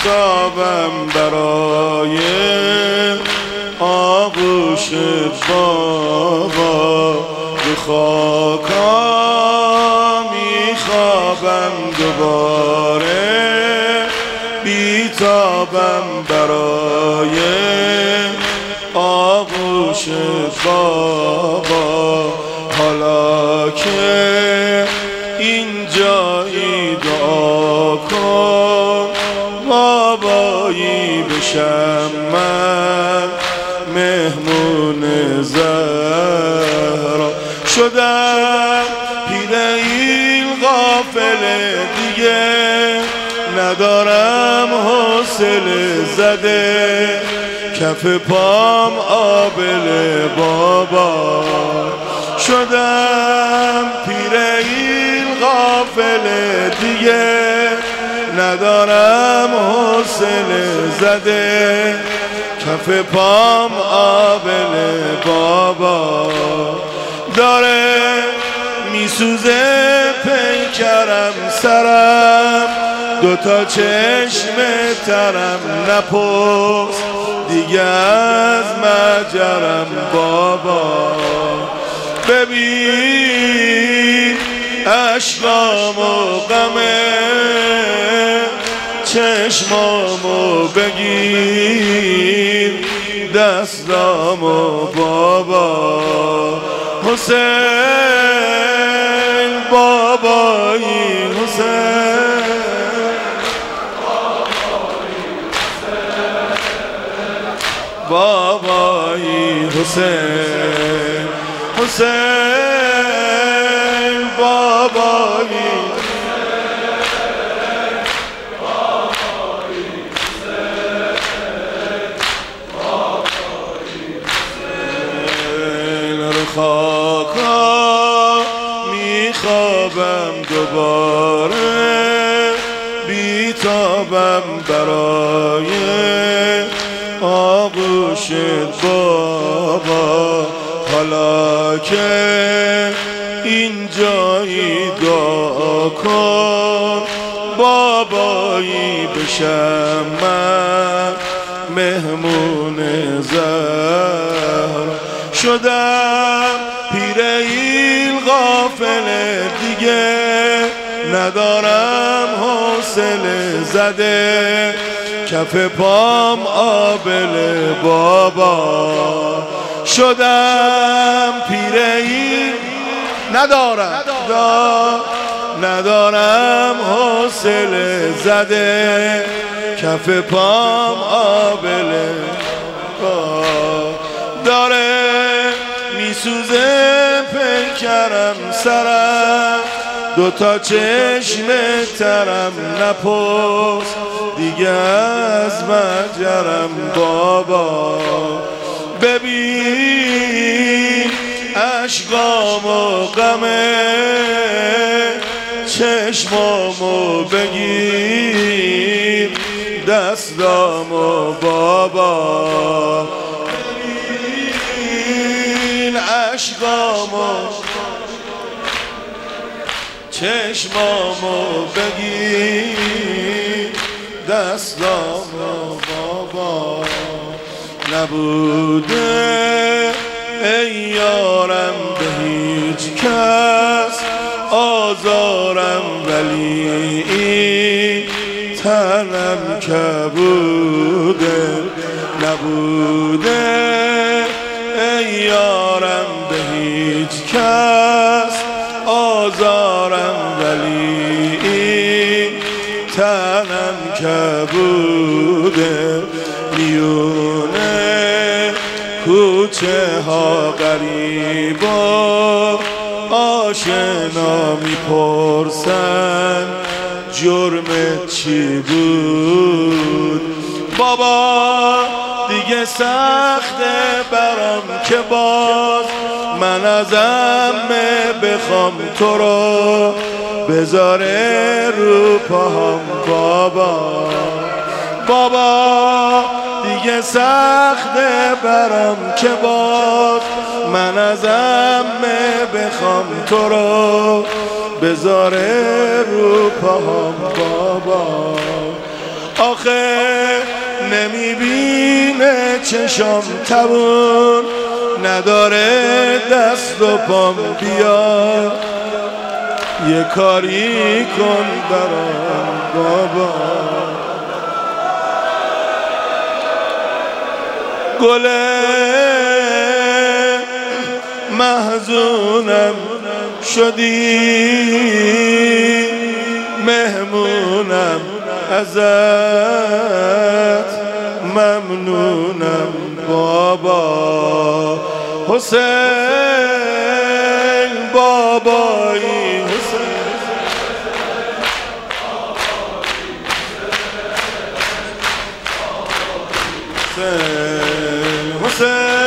بیتابم برای آغوش بابا، به خاکا میخوابم دوباره، بیتابم برای آغوش بابا. حالا که اینجایی دعا کن بابایی بشم من مهمون زهرا. شدم پیره‌ای غافل دیگه، ندارم حوصله زده، کف پام آبله بابا. شدم پیره‌ای غافل دیگه، ندارم حوصله زده، کف پام آبله بابا. داره میسوزه پیکرم سرم، دوتا چشم ترم، نپرس دیگه از مجرم بابا. ببین اشکامو غمه، چشمامو بگیر، دستامو بابا. حسین بابایی حسین، بابایی حسین، حسین بابایی، خاکا میخوابم دوباره، بیتابم برای آغوش بابا. حالا که اینجایی دعا کن بابایی بشم من مهمون زهرا. شدم پیره‌ای غافل دیگه، ندارم حوصله زده، کف پام آبله بابا. شدم پیره‌ای ندارم حوصله زده، کف پام آبله بابا. داره میسوزه پیکرم سرم، دوتا چشم ترم، نپرس دیگه از مجرم بابا. ببین اشکامو غمه، چشمامو بگیر، دستامو بابا. ببین اشکامو، چشمامو بگیر، دستامو بابا. نبوده ای یارم به هیچ کس آزارم، ولی این تنم کبوده. نبوده ای یارم به هیچ کس آزارم، ولی این تنم کبوده. میونه کوچه ها غریبا آشنا میپرسن جرمت چی بود بابا. دیگه سخته برام که باز من از عمه بخوام تو رو بذاره رو پاهم بابا. بابا دیگه سخته برام که باز من از عمه بخوام تو رو بذاره رو پاهم بابا. آخه نمیبینه چشام توون نداره دست و پام بیا یه کاری کن برام بابا گل محزونم شدی مهمونم ازت ممنونم بابا حسین بابایی حسین حسین